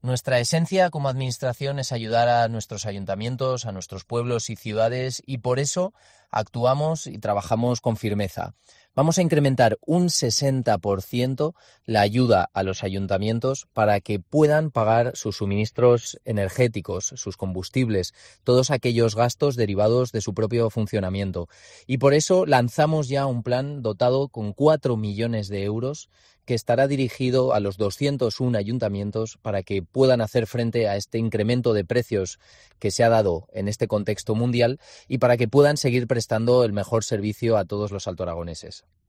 Nuestra esencia como administración es ayudar a nuestros ayuntamientos, a nuestros pueblos y ciudades, y por eso actuamos y trabajamos con firmeza. Vamos a incrementar un 60% la ayuda a los ayuntamientos para que puedan pagar sus suministros energéticos, sus combustibles, todos aquellos gastos derivados de su propio funcionamiento. Y por eso lanzamos ya un plan dotado con 4 millones de euros que estará dirigido a los 201 ayuntamientos para que puedan hacer frente a este incremento de precios que se ha dado en este contexto mundial y para que puedan seguir prestando el mejor servicio a todos los altoaragoneses.